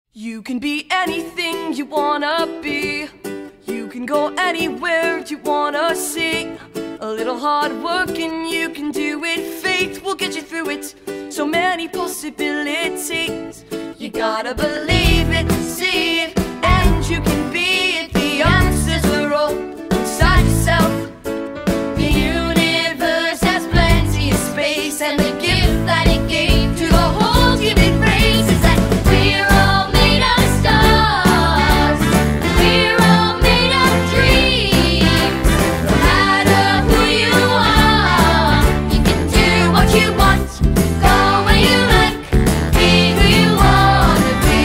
You can be anything you wanna be. You can go anywhere you wanna see. A little hard work and you can do it. Faith will get you through it. So many possibilities. You gotta believe it, see it, and you can be it. The answers are all inside yourself. The universe has plenty of space, and the gift that it gave to the whole human race is that we're all made of stars. We're all made of dreams. No matter who you are, you can do what you want, go where you like, be who you wanna be.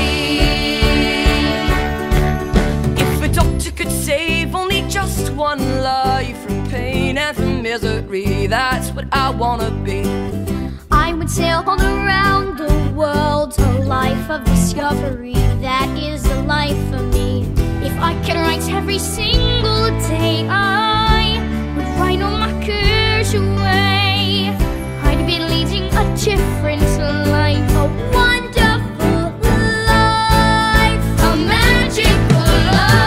If a doctor could save only just one life from pain and from misery, that's what I wanna be. I would sail all around the world, a life of discovery, that is the life for me. If I could write every single day, I would write all my cares away. I'd be leading a different life, a wonderful life, a magical life.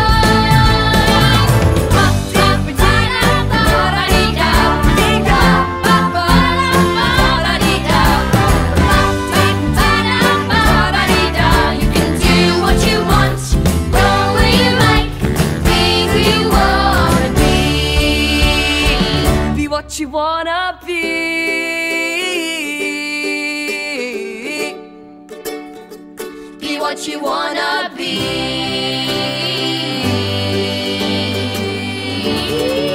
You can do what you want, go where you like, be who you wanna be. Be what you wanna be. Be what you wanna be.